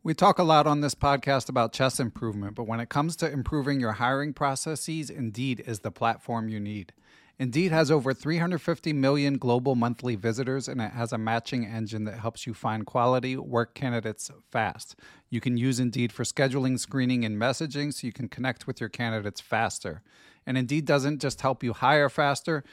We talk a lot on this podcast about chess improvement, but when it comes to improving your hiring processes, Indeed is the platform you need. Indeed has over 350 million global monthly visitors, and it has a matching engine that helps you find quality work candidates fast. You can use Indeed for scheduling, screening, and messaging so you can connect with your candidates faster. And Indeed doesn't just help you hire faster.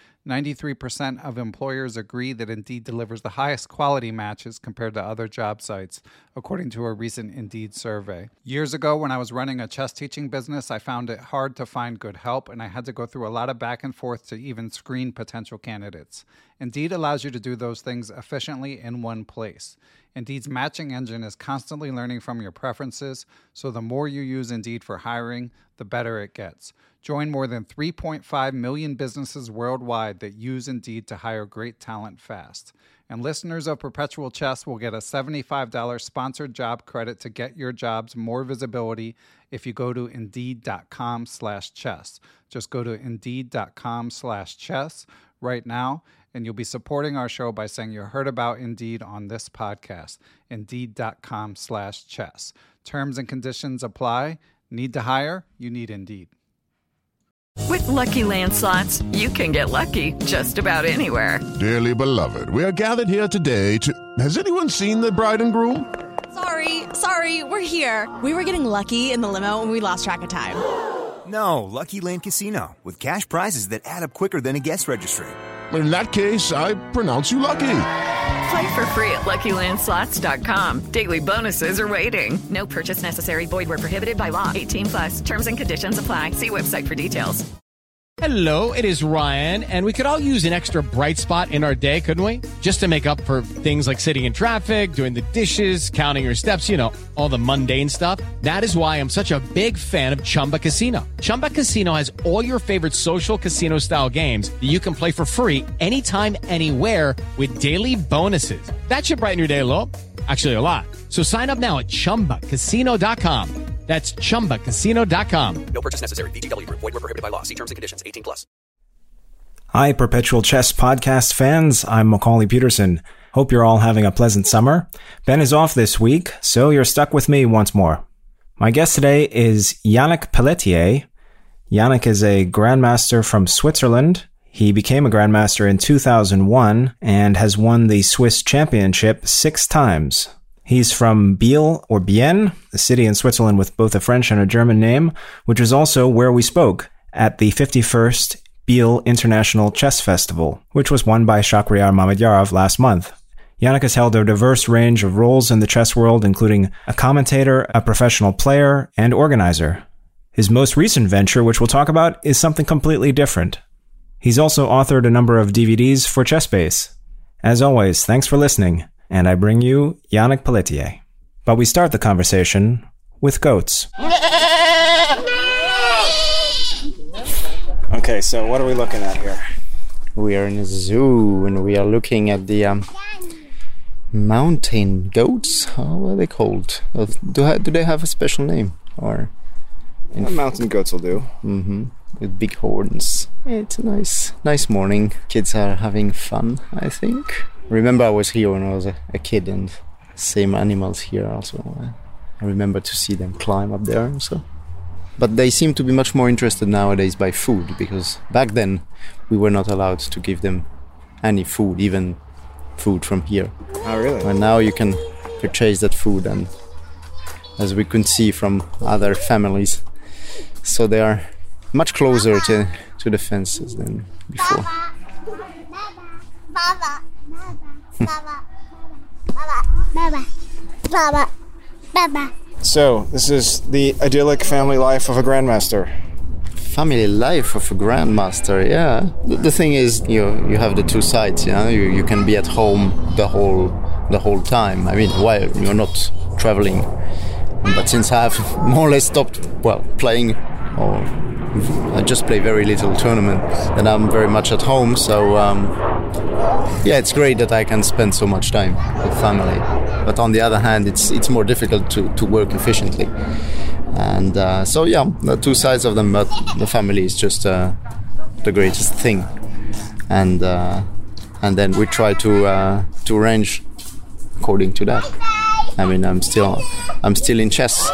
93% of employers agree that Indeed delivers the highest quality matches compared to other job sites, according to a recent Indeed survey. Years ago, when I was running a chess teaching business, I found it hard to find good help, and I had to go through a lot of back and forth to even screen potential candidates. Indeed allows you to do those things efficiently in one place. Indeed's matching engine is constantly learning from your preferences, so the more you use Indeed for hiring, the better it gets. Join more than 3.5 million businesses worldwide that use Indeed to hire great talent fast. And listeners of Perpetual Chess will get a $75 sponsored job credit to get your jobs more visibility if you go to Indeed.com/chess. Just go to Indeed.com/chess right now, and you'll be supporting our show by saying you heard about Indeed on this podcast. Indeed.com/chess. Terms and conditions apply. Need to hire? You need Indeed. With Lucky Land Slots, you can get lucky just about anywhere. Dearly beloved, we are gathered here today to... Has anyone seen the bride and groom? Sorry, we're here. We were getting lucky in the limo and we lost track of time. No, Lucky Land Casino, with cash prizes that add up quicker than a guest registry. In that case, I pronounce you lucky. Play for free at LuckyLandSlots.com. Daily bonuses are waiting. No purchase necessary. Void where prohibited by law. 18+. Terms and conditions apply. See website for details. Hello, it is Ryan, and we could all use an extra bright spot in our day, couldn't we? Just to make up for things like sitting in traffic, doing the dishes, counting your steps, all the mundane stuff. That is why I'm such a big fan of Chumba Casino. Chumba Casino has all your favorite social casino-style games that you can play for free anytime, anywhere with daily bonuses. That should brighten your day a little. Actually, a lot. So sign up now at ChumbaCasino.com. That's ChumbaCasino.com. No purchase necessary. VGW Group. Void where prohibited by law. See terms and conditions. 18+. Hi, Perpetual Chess podcast fans. I'm Macaulay Peterson. Hope you're all having a pleasant summer. Ben is off this week, so you're stuck with me once more. My guest today is Yannick Pelletier. Yannick is a grandmaster from Switzerland. He became a grandmaster in 2001 and has won the Swiss championship 6 times. He's from Biel, or Bienne, a city in Switzerland with both a French and a German name, which is also where we spoke at the 51st Biel International Chess Festival, which was won by Shahryar Mamedyarov last month. Yannick has held a diverse range of roles in the chess world, including a commentator, a professional player, and organizer. His most recent venture, which we'll talk about, is something completely different. He's also authored a number of DVDs for ChessBase. As always, thanks for listening. And I bring you Yannick Pelletier. But we start the conversation with goats. Okay, so what are we looking at here? We are in a zoo and we are looking at the mountain goats. How are they called? Do they have a special name? Or mountain goats will do. Mm-hmm. With big horns. It's a nice morning. Kids are having fun, I think. Remember I was here when I was a kid, and same animals here also. I remember to see them climb up there and so. But they seem to be much more interested nowadays by food, because back then we were not allowed to give them any food, even food from here. Oh, really? And now you can purchase that food, and as we can see from other families, so they are much closer to the fences than before. Baba. Baba. So, this is the idyllic family life of a grandmaster. Family life of a grandmaster, yeah. The thing is, you have the two sides, you can be at home the whole time. I mean, while you're not traveling. But since I have more or less stopped, playing, or I just play very little tournament, then I'm very much at home, so it's great that I can spend so much time with family. But on the other hand, it's more difficult to work efficiently. And the two sides of them, but the family is just the greatest thing. And then we try to arrange according to that. I mean, I'm still I'm still in chess.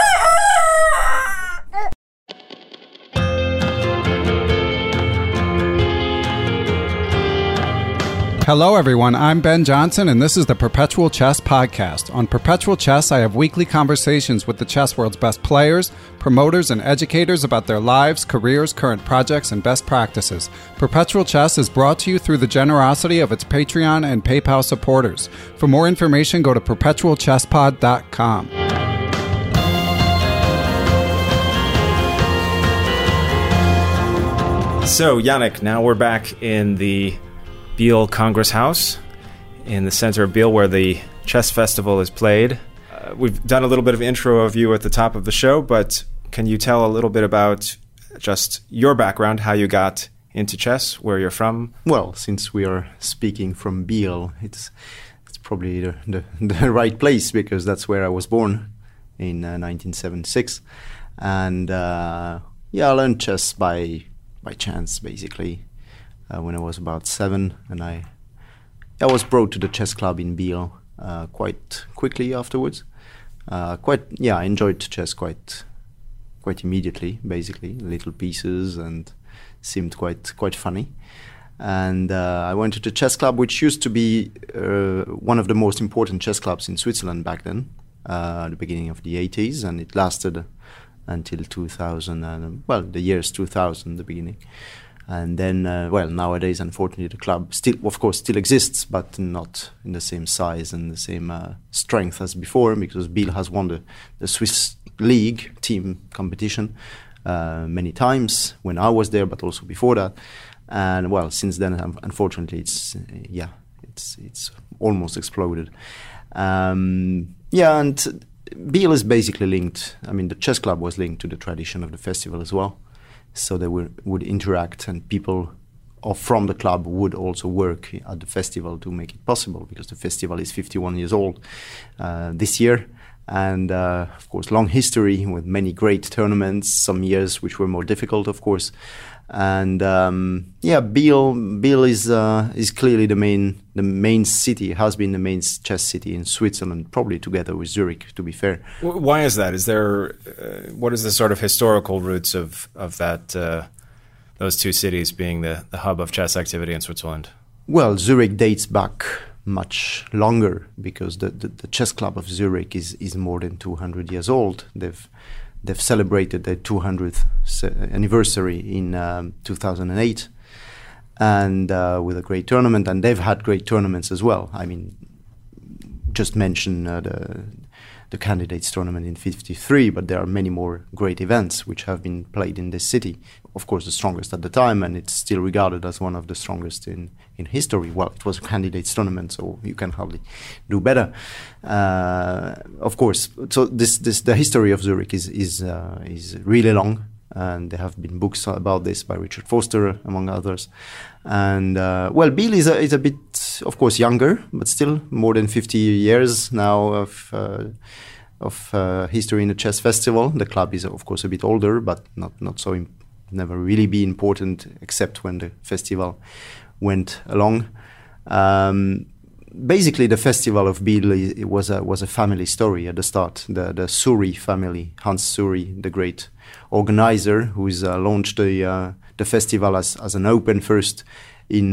Hello, everyone. I'm Ben Johnson, and this is the Perpetual Chess Podcast. On Perpetual Chess, I have weekly conversations with the chess world's best players, promoters, and educators about their lives, careers, current projects, and best practices. Perpetual Chess is brought to you through the generosity of its Patreon and PayPal supporters. For more information, go to perpetualchesspod.com. So, Yannick, now we're back in the Biel Congress House in the center of Biel, where the chess festival is played. We've done a little bit of intro of you at the top of the show, but can you tell a little bit about just your background, how you got into chess, where you're from? Well, since we are speaking from Biel, it's probably the right place, because that's where I was born in 1976. And I learned chess by chance, basically. When I was about 7, and I was brought to the chess club in Biel quite quickly afterwards. I enjoyed chess quite immediately, basically, little pieces, and seemed quite funny. And I went to the chess club, which used to be one of the most important chess clubs in Switzerland back then, at the beginning of the 80s, and it lasted until 2000, the years 2000, the beginning. And then, nowadays, unfortunately, the club still exists, but not in the same size and the same strength as before, because Biel has won the Swiss League team competition many times when I was there, but also before that. And since then, unfortunately, it's almost exploded. And Biel is basically linked. I mean, the chess club was linked to the tradition of the festival as well. So they would interact, and people from the club would also work at the festival to make it possible, because the festival is 51 years old this year. And, of course, long history with many great tournaments, some years which were more difficult, of course. And, Biel is clearly the main city, has been the main chess city in Switzerland, probably together with Zurich, to be fair. Why is that? Is there, what is the sort of historical roots of that, those two cities being the hub of chess activity in Switzerland? Well, Zurich dates back much longer, because the chess club of Zurich is more than 200 years old. They've celebrated their 200th anniversary in 2008, and with a great tournament. And they've had great tournaments as well. I mean, just mention the candidates tournament in '53, but there are many more great events which have been played in this city. Of course, the strongest at the time, and it's still regarded as one of the strongest in history. Well, it was a candidates tournament, so you can hardly do better. Of course, so the history of Zurich is really long, and there have been books about this by Richard Foster, among others. And Biel is a bit, of course, younger, but still more than 50 years now of history in the chess festival. The club is, of course, a bit older, but not so never really be important, except when the festival went along. Basically, the festival of Biel was a family story at the start. The Suri family, Hans Suri, the great organizer, who's launched the festival as an open first in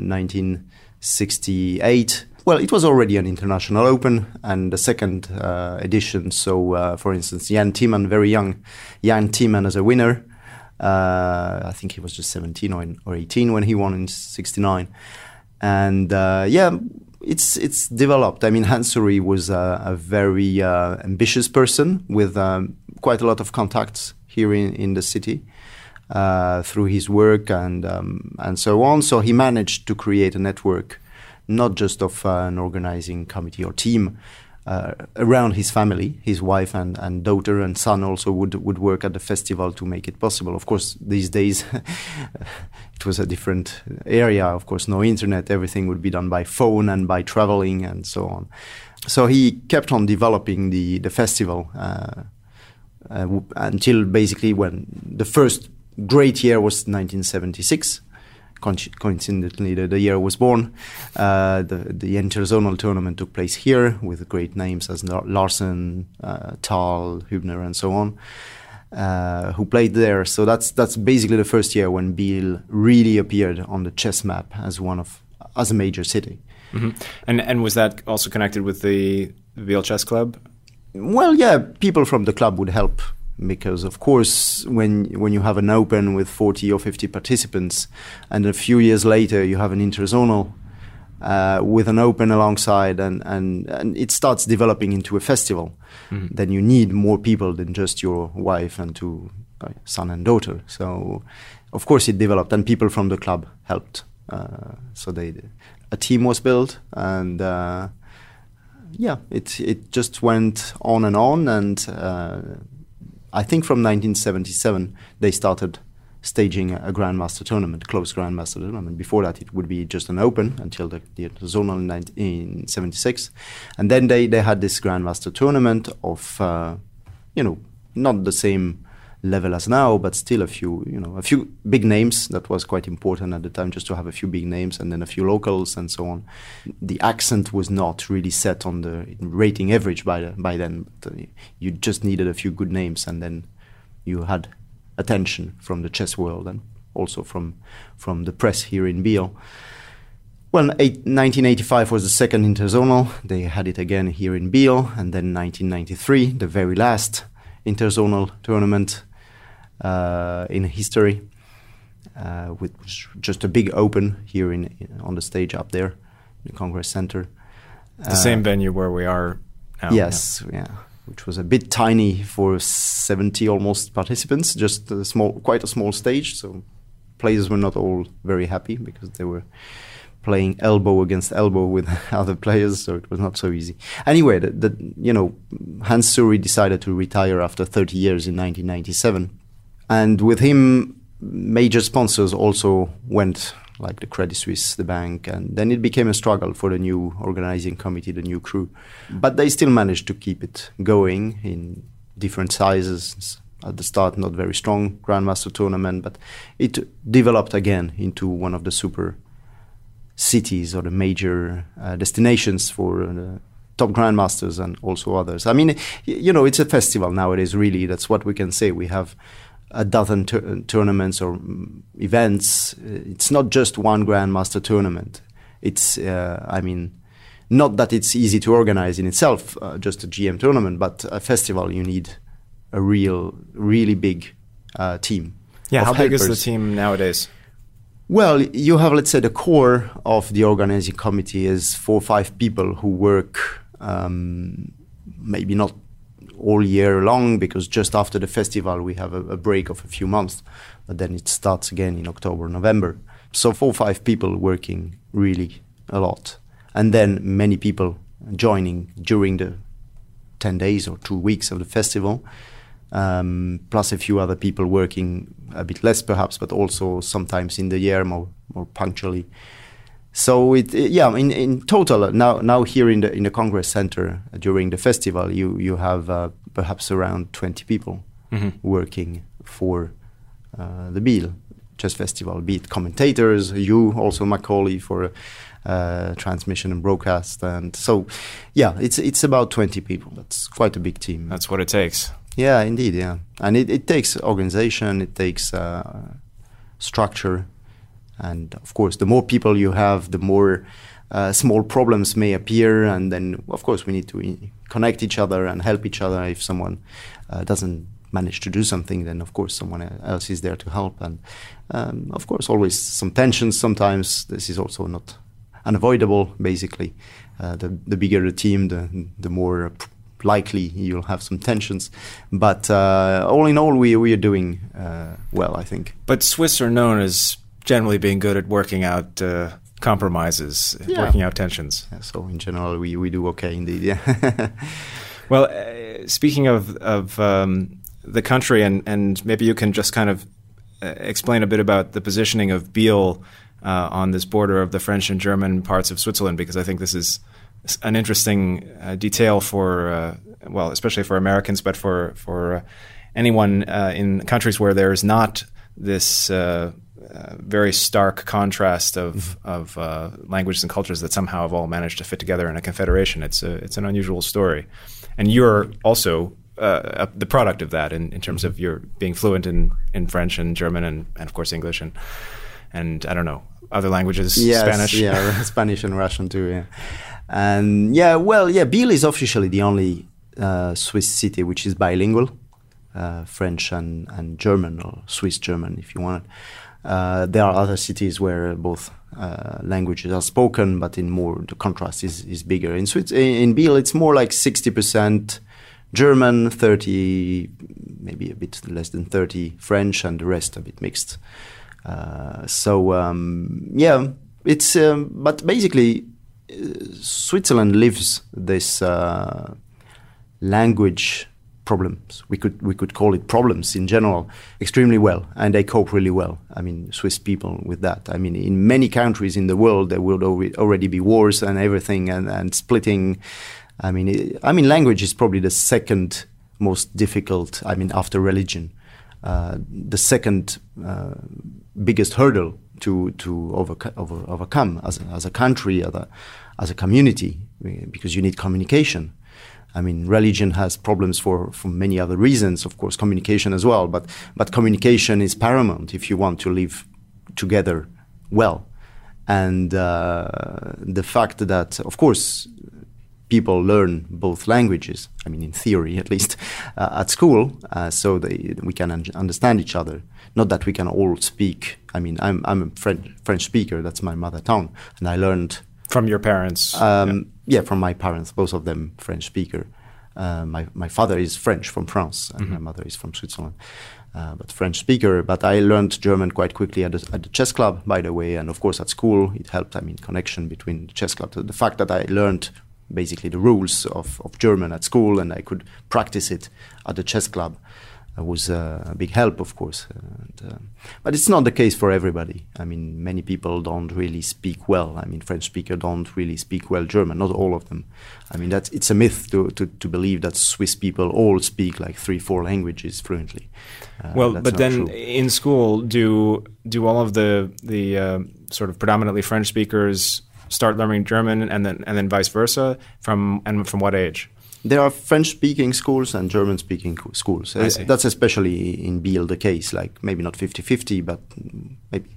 1968. Well, it was already an international open, and the second edition. So, for instance, Jan Timman, very young Jan Timman as a winner. I think he was just 17 or 18 when he won in '69. And it's developed. I mean, Hans Suri was a very ambitious person with quite a lot of contacts here in the city through his work and so on. So he managed to create a network, not just of an organizing committee or team around his family. His wife and daughter and son also would work at the festival to make it possible. Of course, these days it was a different area. Of course, no internet. Everything would be done by phone and by traveling and so on. So he kept on developing the festival until basically when the first great year was 1976. coincidentally the year I was born. The interzonal tournament took place here with great names as Larsen, Tal, Hübner, and so on, who played there. So that's basically the first year when Biel really appeared on the chess map as a major city. Mm-hmm. And was that also connected with the Biel Chess Club? Well, yeah, people from the club would help. Because, of course, when you have an open with 40 or 50 participants and a few years later you have an interzonal with an open alongside and it starts developing into a festival, then you need more people than just your wife and two son and daughter. So, of course, it developed and people from the club helped. So a team was built and it just went on and I think from 1977 they started staging a Grandmaster tournament, closed Grandmaster tournament. Before that it would be just an open until the zonal in 76. And then they had this Grandmaster tournament of, not the same level as now, but still a few big names. That was quite important at the time, just to have a few big names and then a few locals and so on. The accent was not really set on the rating average by then. But, you just needed a few good names, and then you had attention from the chess world and also from the press here in Biel. Well, 1985 was the second interzonal. They had it again here in Biel, and then 1993, the very last interzonal tournament in history, with just a big open here on the stage up there, in the Congress Center. The same venue where we are now. Yes, yeah, which was a bit tiny for 70 almost participants, just quite a small stage. So players were not all very happy because they were playing elbow against elbow with other players, so it was not so easy. Anyway, Hans Suri decided to retire after 30 years in 1997. And with him, major sponsors also went, like the Credit Suisse, the bank, and then it became a struggle for the new organizing committee, the new crew. But they still managed to keep it going in different sizes. At the start, not very strong Grandmaster tournament, but it developed again into one of the super cities or the major destinations for the top grandmasters and also others. I mean, it's a festival nowadays, really. That's what we can say. We have a dozen tournaments or events. It's not just one grandmaster tournament. It's, not that it's easy to organize in itself, just a GM tournament, but a festival, you need a really big team. Yeah, how big is the team nowadays? Well, you have, let's say, the core of the organizing committee is 4 or 5 people who work maybe not all year long, because just after the festival we have a break of a few months, but then it starts again in October, November. So 4 or 5 people working really a lot. And then many people joining during the 10 days or 2 weeks of the festival. Plus a few other people working a bit less perhaps, but also sometimes in the year more punctually. So in total now here in the Congress Center during the festival you have perhaps around 20 people working for the Biel Chess Festival, be it commentators, you also Macaulay for transmission and broadcast, and so it's about 20 people. That's quite a big team. That's what it takes. Yeah, indeed, yeah. And it takes organization, it takes structure. And, of course, the more people you have, the more small problems may appear. And then, of course, we need to connect each other and help each other. If someone doesn't manage to do something, then, of course, someone else is there to help. And, of course, always some tensions sometimes. This is also not unavoidable, basically. The bigger the team, the more likely you'll have some tensions, but all in all we are doing well, I think. But Swiss are known as generally being good at working out compromises, working out tensions. Yeah, so in general we do okay indeed, yeah. Well, speaking of the country, and maybe you can just kind of explain a bit about the positioning of Biel on this border of the French and German parts of Switzerland, because I think this is an interesting detail for, especially for Americans, but for anyone in countries where there is not this very stark contrast of languages and cultures that somehow have all managed to fit together in a confederation. It's an unusual story, and you're also the product of that in terms of your being fluent in French and German and of course English and I don't know, other languages, yes, Spanish. Yeah, Spanish and Russian too, yeah. And Biel is officially the only Swiss city which is bilingual, French and German, or Swiss German if you want it. There are other cities where both languages are spoken, but the contrast is bigger. In Biel it's more like 60% German, 30, maybe a bit less than 30 French, and the rest a bit mixed. It's but basically Switzerland lives this language problems. We could call it problems in general extremely well, and they cope really well. I mean, Swiss people with that. I mean, in many countries in the world there will already be wars and everything and splitting. I mean, language is probably the second most difficult. I mean, after religion, the second biggest hurdle to overcome as a country, as a community, because you need communication. I mean, religion has problems for many other reasons, of course, communication as well. But communication is paramount if you want to live together well. And the fact that, of course, people learn both languages, I mean, in theory at least, at school, so we can understand each other. Not that we can all speak. I mean, I'm a French speaker, that's my mother tongue, and I learned... From your parents? From my parents, both of them French speaker. My father is French from France, and my mother is from Switzerland, but French speaker. But I learned German quite quickly at the chess club, by the way, and of course at school it helped. I mean, connection between the chess club. The fact that I learned basically the rules of German at school and I could practice it at the chess club was a big help, of course. But it's not the case for everybody. I mean, many people don't really speak well. I mean, French speakers don't really speak well German, not all of them. I mean, it's a myth to believe that Swiss people all speak like 3-4 languages fluently. But then in school, do all of the sort of predominantly French speakers start learning German and then vice versa? From what age? There are French-speaking schools and German-speaking schools. That's especially in Biel the case, like maybe not 50-50, but maybe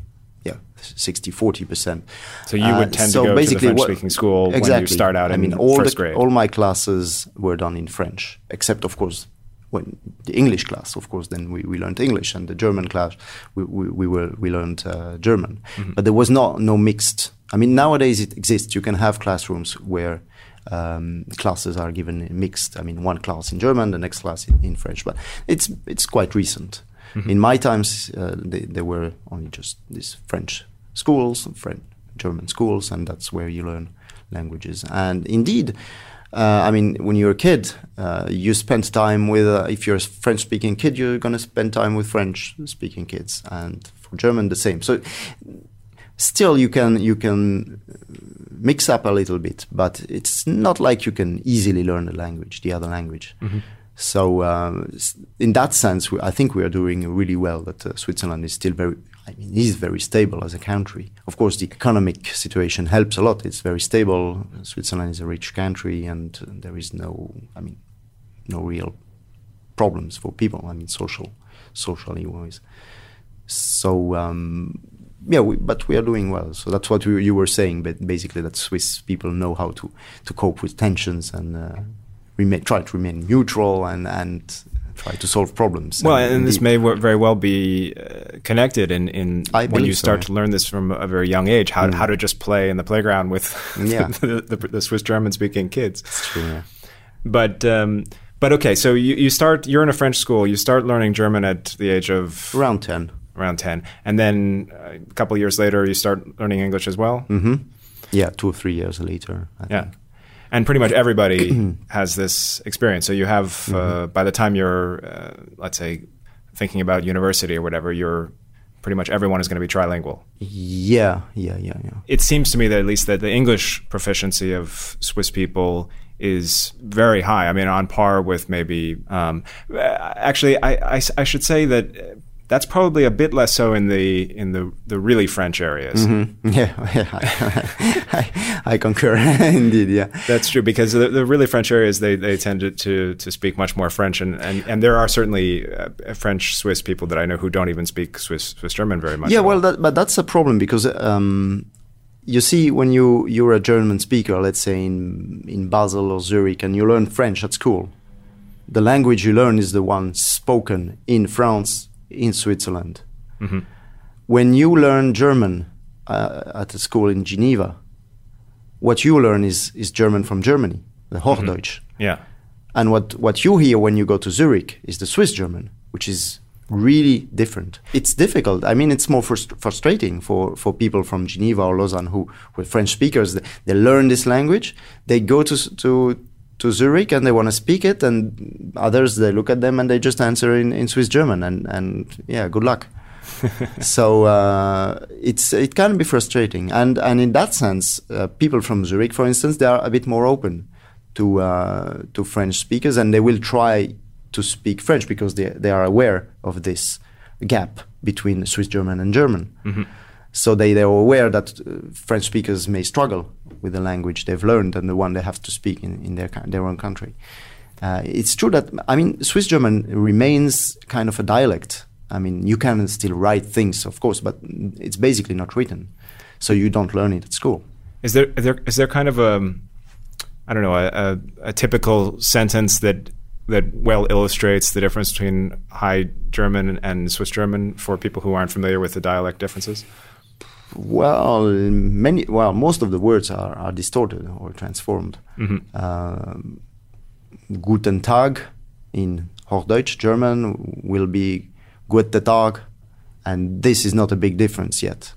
60-40%. So you would tend to go to the French-speaking school when you start out in first grade? All my classes were done in French, except, of course, when the English class, of course, then we learned English, and the German class, we learned German. Mm-hmm. But there was no mixed... I mean, nowadays it exists. You can have classrooms where classes are given mixed. I mean, one class in German, the next class in French. But it's quite recent. Mm-hmm. In my times, there were only just these French schools, German schools, and that's where you learn languages. And indeed, I mean, when you're a kid, you spend time with, if you're a French-speaking kid, you're going to spend time with French-speaking kids. And for German, the same. So still, you can mix up a little bit, but it's not like you can easily learn the other language. Mm-hmm. So in that sense, I think we are doing really well, that Switzerland is still very stable as a country. Of course, the economic situation helps a lot. It's very stable. Switzerland is a rich country, and there is no real problems for people. I mean, socially wise. So, but we are doing well. So that's what you were saying, but basically that Swiss people know how to cope with tensions and try to remain neutral and try to solve problems. Well, and this may very well be connected in when you start to learn this from a very young age, how to just play in the playground with the Swiss German-speaking kids. That's true, yeah. But okay, so you're in a French school, you start learning German at the age of... Around 10. And then a couple of years later, you start learning English as well? Mm-hmm. Yeah, 2 or 3 years later, I think. And pretty much everybody has this experience. So you have, by the time you're, let's say, thinking about university or whatever, you're pretty much everyone is going to be trilingual. Yeah. It seems to me that at least that the English proficiency of Swiss people is very high. I mean, on par with maybe... actually, I should say that that's probably a bit less so in the really French areas. Mm-hmm. Yeah, I concur. Indeed, yeah. That's true, because the really French areas, they tend to speak much more French, and there are certainly French Swiss people that I know who don't even speak Swiss German very much. Yeah, well, but that's a problem, because you see, when you're a German speaker, let's say in Basel or Zurich, and you learn French at school, the language you learn is the one spoken in France, in Switzerland. Mm-hmm. When you learn German at a school in Geneva, what you learn is German from Germany, the Hochdeutsch. Mm-hmm. Yeah. And what you hear when you go to Zurich is the Swiss German, which is really different. It's difficult. I mean, it's more frustrating for people from Geneva or Lausanne who are French speakers. They learn this language, they go to Zurich and they want to speak it, and others, they look at them and they just answer in Swiss German, and yeah, good luck. So it can be frustrating, and in that sense, people from Zurich, for instance, they are a bit more open to French speakers, and they will try to speak French because they are aware of this gap between Swiss German and German. Mm-hmm. So they are aware that French speakers may struggle with the language they've learned and the one they have to speak in their own country. It's true that, I mean, Swiss German remains kind of a dialect. I mean, you can still write things, of course, but it's basically not written. So you don't learn it at school. Is there kind of a typical sentence that well illustrates the difference between High German and Swiss German for people who aren't familiar with the dialect differences? Well, most of the words are distorted or transformed. Mm-hmm. Guten Tag in Hochdeutsch German will be Gute Tag, and this is not a big difference yet.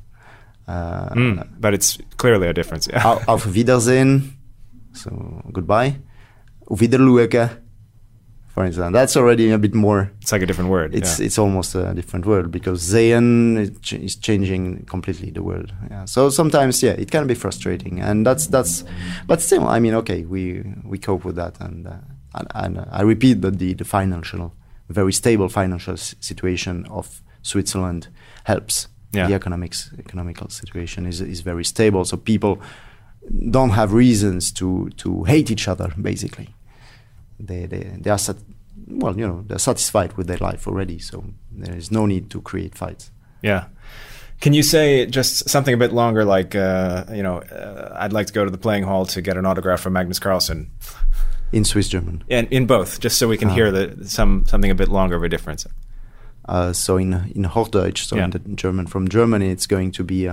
But it's clearly a difference. Yeah. Auf Wiedersehen, so goodbye. Auf Wiedersehen, for instance, that's already a bit more. It's like a different word. It's almost a different word, because sehen is changing completely the word. Yeah. So sometimes, it can be frustrating, and that's. But still, I mean, okay, we cope with that, and I repeat that the very stable financial situation of Switzerland helps. Yeah. The economical situation is very stable, so people don't have reasons to hate each other. Basically. They are they're satisfied with their life already, so there is no need to create fights. Yeah. Can you say just something a bit longer, like I'd like to go to the playing hall to get an autograph from Magnus Carlsen? In Swiss German. And in both, just so we can hear something a bit longer of a difference. So in Hochdeutsch, in the German from Germany, it's going to be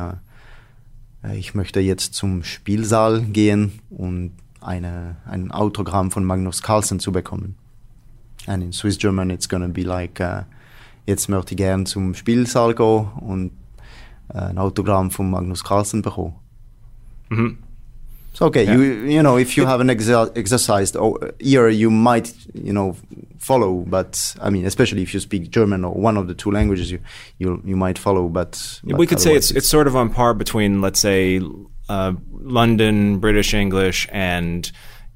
ich möchte jetzt zum Spielsaal gehen und ein Autogramm von Magnus Carlsen zu bekommen. And in Swiss German it's going to be like jetzt möchte ich gern zum Spielsaal gehen und ein Autogramm von Magnus Carlsen bekommen. Mm-hmm. So okay, if you have an exercised ear, you might follow, but I mean, especially if you speak German or one of the two languages, you might follow. But we could say it's sort of on par between, let's say, London British English and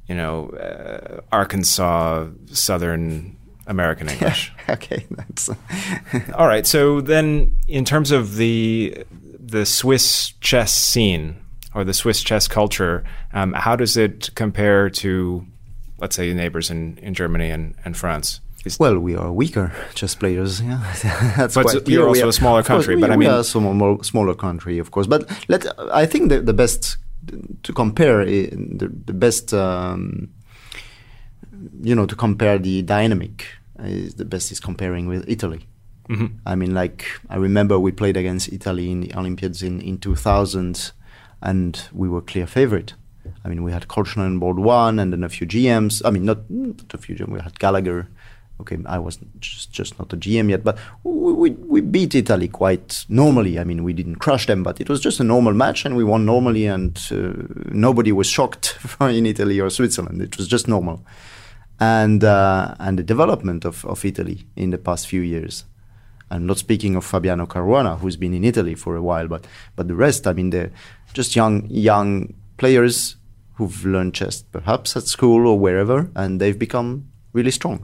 Arkansas Southern American English. Okay, that's all right. So then, in terms of the Swiss chess scene or the Swiss chess culture, how does it compare to, let's say, neighbors in Germany and France? Well, we are weaker chess players. Yeah, that's but quite you're also a smaller country. But I mean, we are a smaller country, of course. But I think the best to compare the best to compare the dynamic is comparing with Italy. Mm-hmm. I mean, like, I remember we played against Italy in the Olympiads in 2000, and we were clear favorite. I mean, we had Korchnoi on board one, and then a few GMs. I mean, not a few GMs. We had Gallagher. Okay, I was just not a GM yet, but we beat Italy quite normally. I mean, we didn't crush them, but it was just a normal match, and we won normally, and nobody was shocked in Italy or Switzerland. It was just normal. And the development of Italy in the past few years. I'm not speaking of Fabiano Caruana, who's been in Italy for a while, but the rest, I mean, they're just young players who've learned chess, perhaps at school or wherever, and they've become really strong.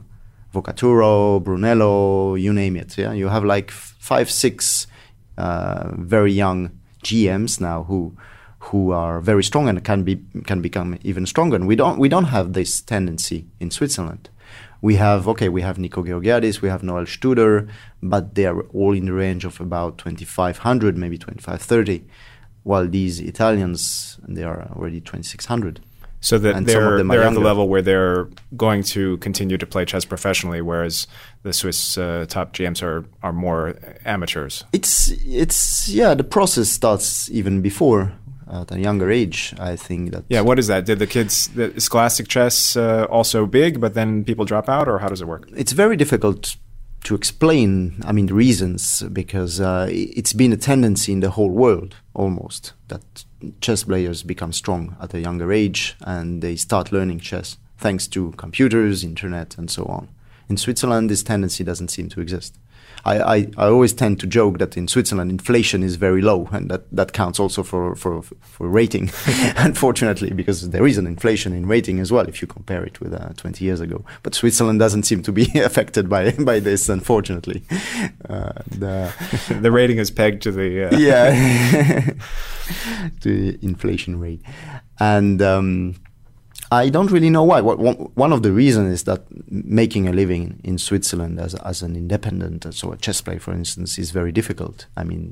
Vocaturo, Brunello, you name it. Yeah, you have like 5-6 very young GMs now who are very strong and can become even stronger. And we don't have this tendency in Switzerland. We have Nico Georgiadis, we have Noel Studer, but they are all in the range of about 2,500, maybe 2,530, while these Italians, they are already 2,600. So that they're at the level where they're going to continue to play chess professionally, whereas the Swiss top GMs are more amateurs. The process starts even before. At a younger age, I think that... Yeah, what is that? Did the scholastic chess also big, but then people drop out, or how does it work? It's very difficult to explain, the reasons, because it's been a tendency in the whole world, almost, that chess players become strong at a younger age, and they start learning chess, thanks to computers, internet, and so on. In Switzerland, this tendency doesn't seem to exist. I always tend to joke that in Switzerland inflation is very low, and that counts also for rating, unfortunately, because there is an inflation in rating as well if you compare it with 20 years ago. But Switzerland doesn't seem to be affected by this, unfortunately. The rating is pegged to the the inflation rate, and. I don't really know why. One of the reasons is that making a living in Switzerland as an independent, so a chess player, for instance, is very difficult.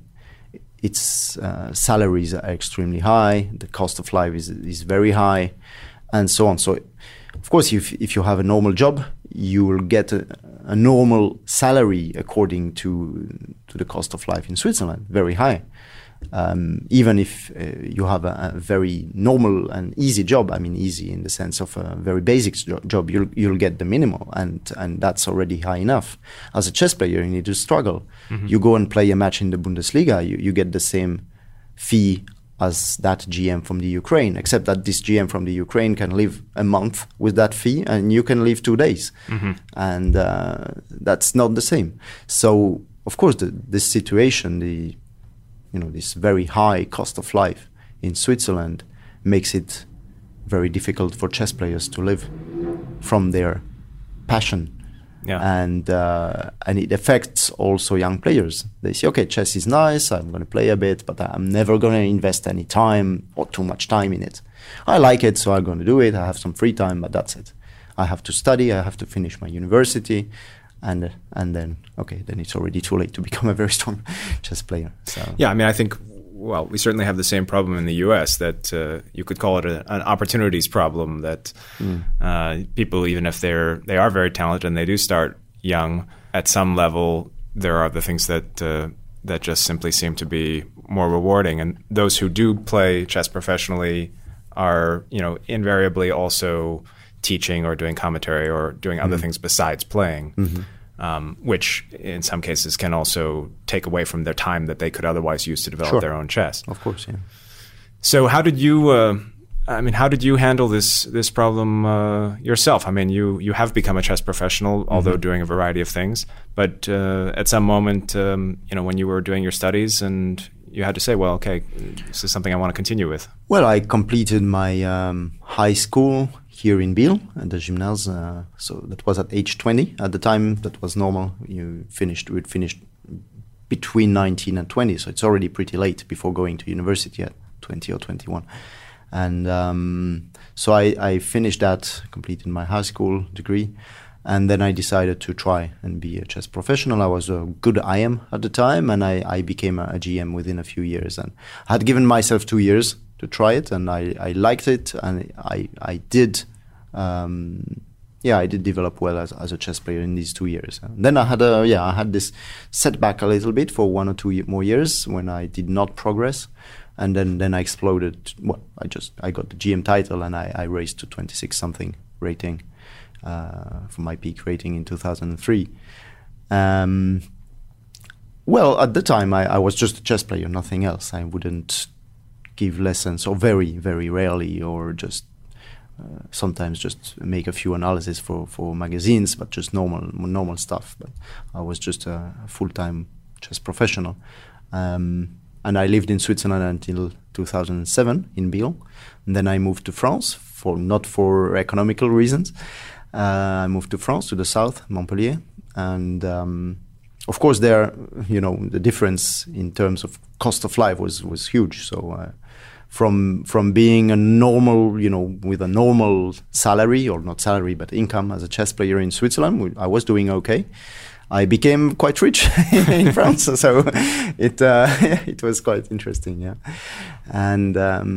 Its salaries are extremely high, the cost of life is very high, and so on. So, of course, if you have a normal job, you will get a normal salary according to the cost of life in Switzerland, very high. Even if you have a very normal and easy job, easy in the sense of a very basic job, you'll get the minimum, and that's already high enough. As a chess player, you need to struggle. Mm-hmm. You go and play a match in the Bundesliga, you get the same fee as that GM from the Ukraine, except that this GM from the Ukraine can live a month with that fee, and you can live 2 days. Mm-hmm. And that's not the same. So, of course, this situation, this very high cost of life in Switzerland makes it very difficult for chess players to live from their passion. Yeah. And it affects also young players. They say, okay, chess is nice, I'm going to play a bit, but I'm never going to invest any time or too much time in it. I like it, so I'm going to do it. I have some free time, but that's it. I have to study, I have to finish my university. And then it's already too late to become a very strong chess player. So. Yeah, I think, we certainly have the same problem in the U.S. that you could call it an opportunities problem, that people, even if they are very talented and they do start young, at some level there are the things that just simply seem to be more rewarding. And those who do play chess professionally are, invariably also teaching or doing commentary or doing other things besides playing, which in some cases can also take away from their time that they could otherwise use to develop their own chess. Of course, yeah. So how did you handle this problem yourself? You have become a chess professional, although doing a variety of things. But at some moment, when you were doing your studies and you had to say, well, okay, this is something I want to continue with. Well, I completed my high school here in Biel at the Gymnase. So that was at age 20. At the time, that was normal. We'd finished between 19 and 20. So it's already pretty late before going to university at 20 or 21. And so I finished that, completed my high school degree. And then I decided to try and be a chess professional. I was a good IM at the time, and I became a GM within a few years. And I had given myself 2 years to try it, and I liked it, and I did develop well as a chess player in these 2 years. And then I had this setback a little bit for 1 or 2 more years when I did not progress. And then I exploded. Well, I got the GM title, and I raised to 26 something rating. From my peak rating in 2003. Well, at the time, I was just a chess player, nothing else. I wouldn't give lessons, or very, very rarely, or just sometimes just make a few analyses for magazines, but just normal stuff. But I was just a full-time chess professional. And I lived in Switzerland until 2007 in Biel. And then I moved to France, not for economical reasons. I moved to France, to the south, Montpellier, and of course there, the difference in terms of cost of life was huge. So from being a normal, with a normal salary, or not salary but income as a chess player in Switzerland, I was doing okay. I became quite rich in France, so it was quite interesting, yeah. And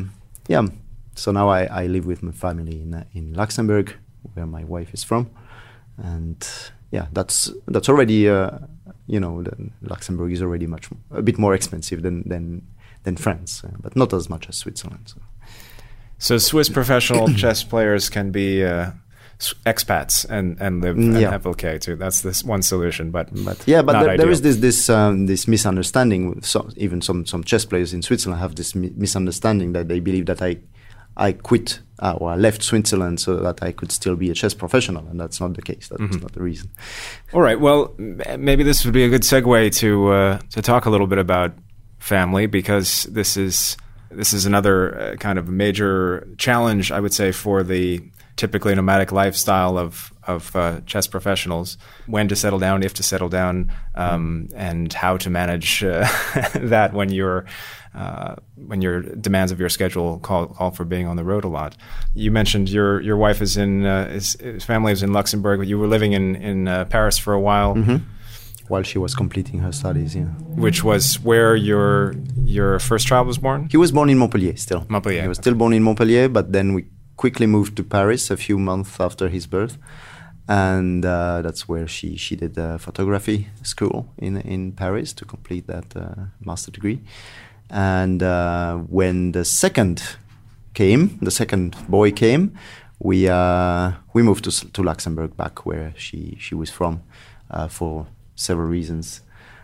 so now I live with my family in Luxembourg, where my wife is from, and that's already Luxembourg is already a bit more expensive than France, but not as much as Switzerland. So Swiss professional chess players can be expats and live and have okay too. That's this one solution, but there is this misunderstanding. Even some chess players in Switzerland have this misunderstanding that they believe that I quit or I left Switzerland so that I could still be a chess professional, and that's not the case. That's not the reason. All right. Well, maybe this would be a good segue to talk a little bit about family, because this is another kind of major challenge, I would say, for the typically nomadic lifestyle of chess professionals. When to settle down, if to settle down, and how to manage that when your demands of your schedule call for being on the road a lot. You mentioned your wife is his family is in Luxembourg, but you were living in Paris for a while. Mm-hmm. While she was completing her studies, yeah. Which was where your first child was born? He was born in Montpellier still. Montpellier. He was still born in Montpellier, but then we quickly moved to Paris a few months after his birth. And that's where she did photography school in Paris to complete that master degree. And when the second boy came, we moved to Luxembourg, back where she was from, for several reasons.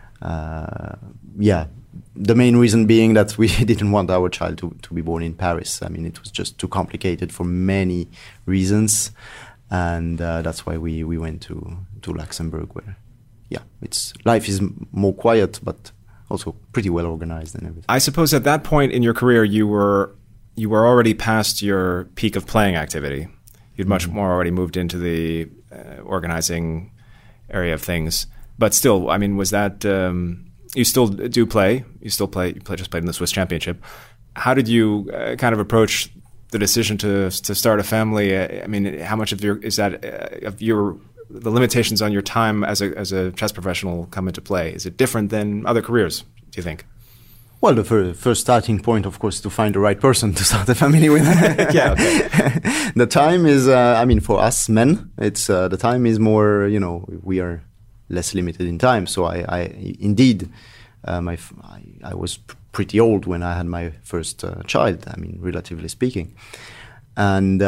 The main reason being that we didn't want our child to be born in Paris. I mean, it was just too complicated for many reasons, and that's why we went to Luxembourg, where life is more quiet, but also pretty well organized and everything. I suppose at that point in your career, you were already past your peak of playing activity. You'd much more already moved into the organizing area of things. But still, I mean, was that you still do play? You still play? You just played in the Swiss Championship. How did you kind of approach the decision to start a family? I mean, how much of the limitations on your time as a chess professional come into play? Is it different than other careers, do you think? Well, the first starting point, of course, to find the right person to start a family with. Yeah. Okay. The time is, for us men, it's the time is more. We are less limited in time. So I was pretty old when I had my first child. I mean, relatively speaking, and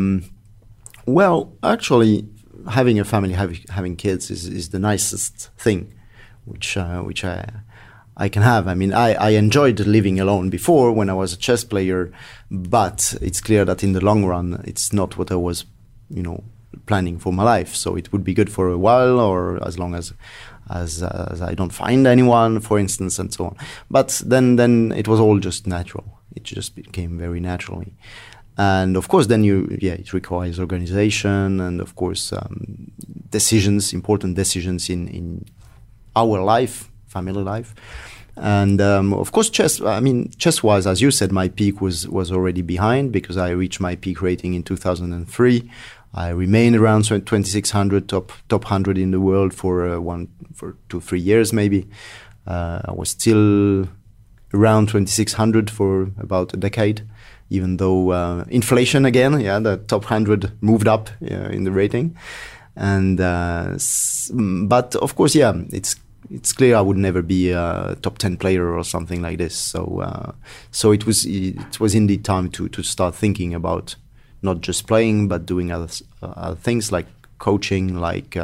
actually, having a family, having kids is the nicest thing, which I can have. I mean, I enjoyed living alone before when I was a chess player, but it's clear that in the long run, it's not what I was, planning for my life. So it would be good for a while, or as long as I don't find anyone, for instance, and so on. But then it was all just natural. It just became very naturally. And of course, then it requires organization and of course important decisions in our life, family life. And of course, chess-wise, as you said, my peak was already behind, because I reached my peak rating in 2003. I remained around 2600, top 100 in the world for 2-3 years maybe. I was still around 2600 for about a decade, even though inflation again, the top 100 moved up in the rating. And but of course, it's clear I would never be a top 10 player or something like this. So it was indeed time to start thinking about not just playing, but doing other things like coaching, like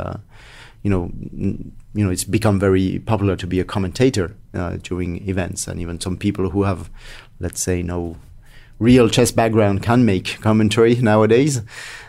it's become very popular to be a commentator during events, and even some people who have, let's say, no real chess background can make commentary nowadays.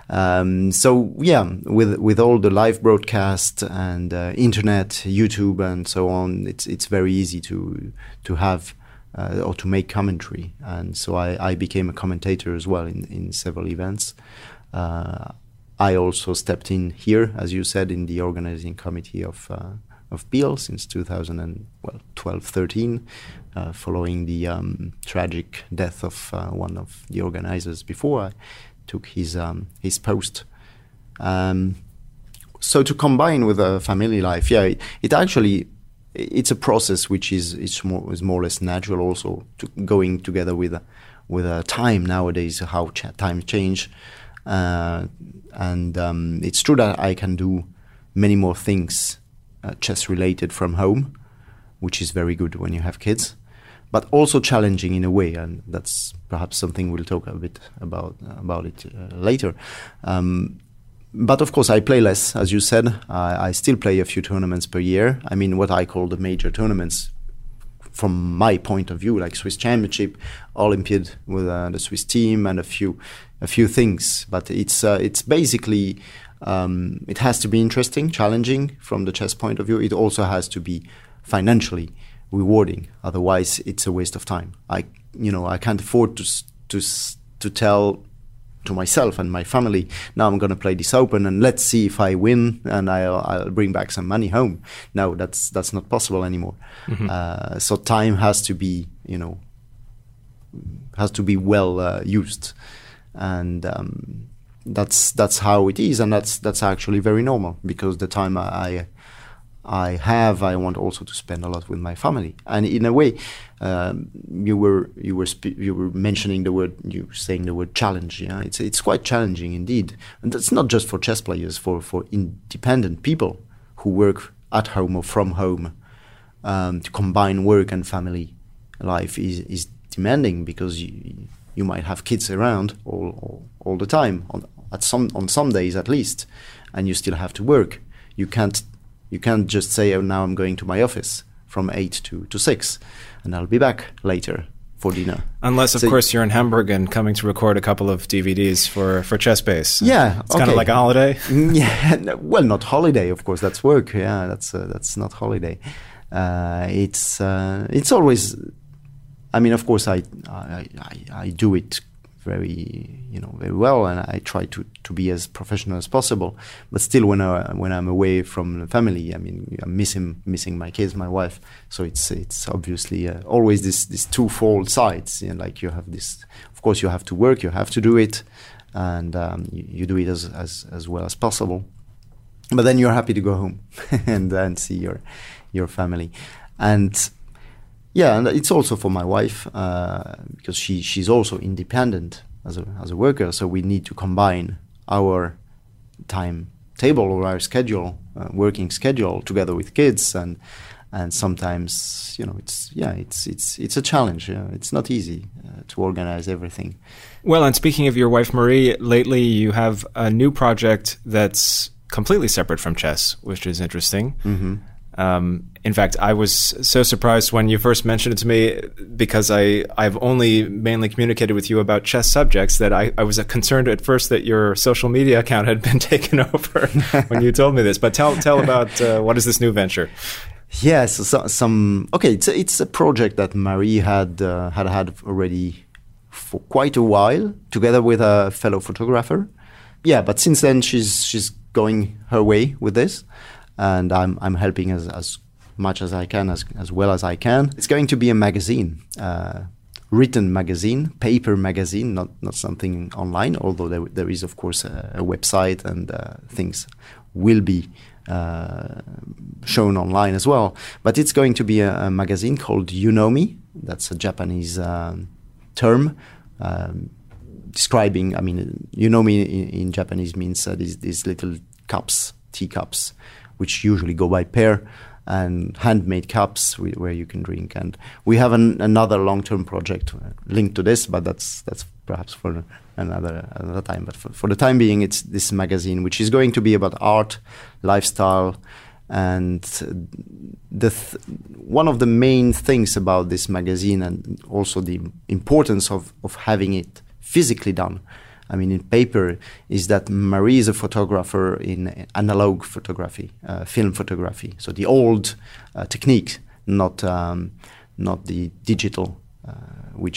With all the live broadcast and internet, YouTube, and so on, it's very easy to have or to make commentary. And so I became a commentator as well in several events. I also stepped in here, as you said, in the organizing committee of Peel since 2012-13, following the tragic death of one of the organizers before I took his post. So to combine with a family life, it's a process which is more or less natural. Also, going together with time nowadays, how time change, and it's true that I can do many more things chess related from home, which is very good when you have kids, but also challenging in a way, and that's perhaps something we'll talk a bit about it later. But of course, I play less, as you said. I still play a few tournaments per year. I mean, what I call the major tournaments, from my point of view, like Swiss Championship, Olympiad with the Swiss team, and a few things. But it's basically it has to be interesting, challenging from the chess point of view. It also has to be financially rewarding. Otherwise, it's a waste of time. I can't afford to tell to myself and my family, now I'm going to play this Open and let's see if I win and I'll bring back some money home. No, that's not possible anymore. Mm-hmm. So time has to be well used, and that's how it is, and that's actually very normal, because the time I want also to spend a lot with my family. And in a way, you were mentioning saying the word challenge. Yeah, it's quite challenging indeed, and that's not just for chess players, for independent people who work at home or from home. To combine work and family life is demanding, because you might have kids around all the time, on some days at least, and you still have to work. You can't just say, oh, now I'm going to my office from 8 to 6 and I'll be back later for dinner. Unless, of course, you're in Hamburg and coming to record a couple of DVDs for ChessBase. Yeah. It's kind of like a holiday. Yeah. Well, not holiday, of course. That's work. Yeah, that's not holiday. It's always, I mean, of course, I do it very well, and I try to be as professional as possible. But still, when I'm away from the family, I mean, I'm missing my kids, my wife. So it's obviously always this twofold sides. Like you have this, of course, you have to work, you have to do it, and you do it as well as possible. But then you're happy to go home and see your family, and. Yeah, and it's also for my wife, because she's also independent as a worker. So we need to combine our timetable or our schedule, working schedule, together with kids, and sometimes it's a challenge. It's not easy to organize everything. Well, and speaking of your wife Marie, lately you have a new project that's completely separate from chess, which is interesting. Mm-hmm. In fact, I was so surprised when you first mentioned it to me, because I've only mainly communicated with you about chess subjects, that I was concerned at first that your social media account had been taken over when you told me this. But tell about what is this new venture? Yes, it's a project that Marie had already for quite a while, together with a fellow photographer. Yeah, but since then she's going her way with this. And I'm helping as much as I can, as well as I can. It's going to be a magazine, written magazine, paper magazine, not something online, although there is, of course, a website, and things will be shown online as well. But it's going to be a magazine called You Know Me. That's a Japanese term describing, I mean, You Know Me in Japanese means these little cups, teacups, which usually go by pair, and handmade cups where you can drink. And we have another long-term project linked to this, but that's perhaps for another time. But for the time being, it's this magazine, which is going to be about art, lifestyle, and one of the main things about this magazine, and also the importance of having it physically done, I mean, in paper, is that Marie is a photographer in analog photography, film photography. So the old technique, not the digital,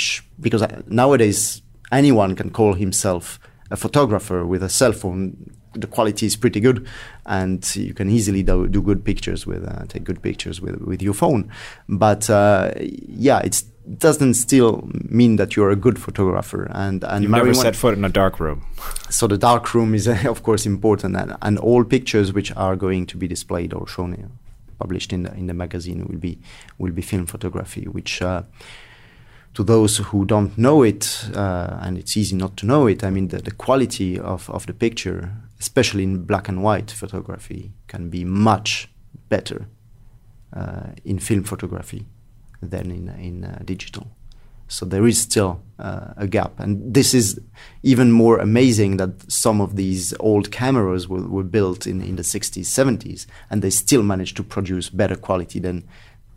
because nowadays anyone can call himself a photographer with a cell phone the quality is pretty good, and you can easily do good pictures take good pictures with your phone. But it doesn't still mean that you're a good photographer. And you've never set foot in a dark room. So the dark room is of course important, and all pictures which are going to be displayed or shown, published in the magazine will be film photography, which. To those who don't know it, and it's easy not to know it, I mean, the quality of the picture, especially in black and white photography, can be much better in film photography than in digital. So there is still a gap. And this is even more amazing that some of these old cameras were built in the 60s, 70s, and they still managed to produce better quality than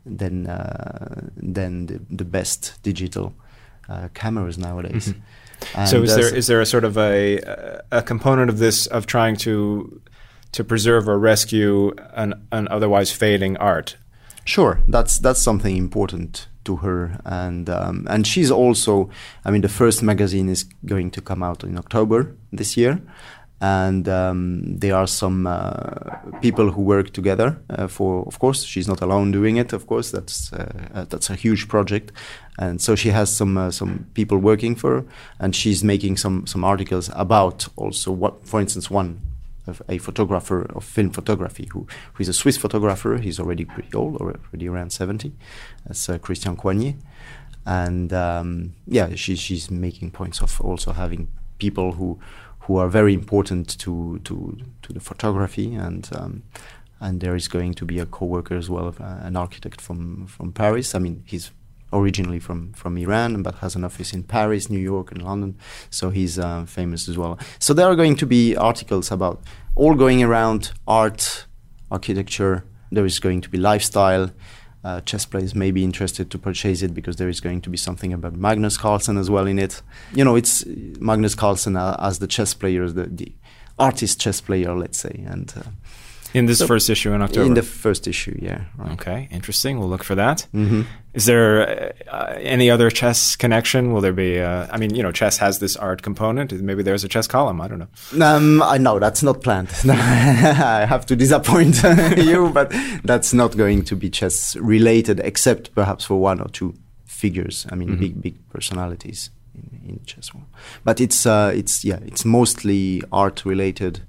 the best digital cameras nowadays. Mm-hmm. So is there a sort of a component of this of trying to preserve or rescue an otherwise fading art? Sure, that's something important to her, and she's also. I mean, the first magazine is going to come out in October this year. And there are some people who work together. Of course, she's not alone doing it. Of course, that's a huge project, and so she has some people working for her, and she's making some articles about also for instance, a photographer of film photography who is a Swiss photographer. He's already pretty old, already around 70. That's Christian Coignet, and she's making points of also having people who are very important to the photography, and there is going to be a co-worker as well, an architect from Paris. I mean, he's originally from Iran, but has an office in Paris, New York, and London. So he's famous as well. So there are going to be articles about all going around art, architecture. There is going to be lifestyle. Chess players may be interested to purchase it because there is going to be something about Magnus Carlsen as well in it. You know, it's Magnus Carlsen as the chess player, the artist chess player, let's say. And in this first issue in October? In the first issue, yeah. Right. Okay, interesting. We'll look for that. Mm-hmm. Is there any other chess connection? Will there be, chess has this art component. Maybe there's a chess column. I don't know. I know that's not planned. I have to disappoint you, but that's not going to be chess related, except perhaps for one or two figures. I mean, big personalities in the chess world. But it's mostly art related.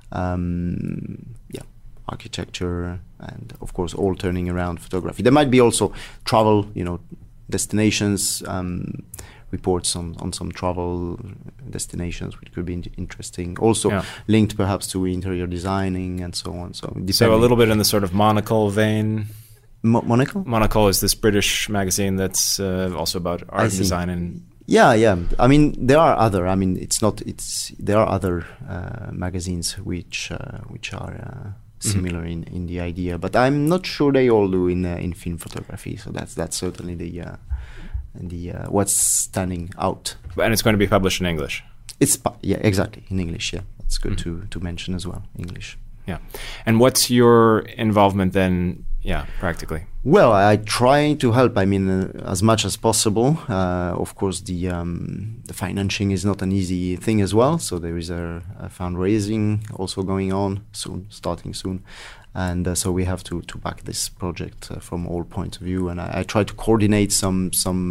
Architecture, and of course all turning around photography. There might be also travel, destinations, reports on some travel destinations, which could be interesting. Also linked perhaps to interior designing and so on. So a little bit in the sort of Monocle vein. Monocle? Monocle is this British magazine that's also about art and design and. Yeah. I mean, there are other. I mean, there are other magazines which are similar in the idea, but I'm not sure they all do in film photography. So that's certainly the what's standing out. And it's going to be published in English. Exactly, in English. Yeah, it's good to mention as well, English. Yeah, and what's your involvement then? Yeah, practically. Well, I try to help. I mean, as much as possible. Of course, the financing is not an easy thing as well. So there is a fundraising also going on starting soon, and so we have to back this project from all points of view. And I try to coordinate some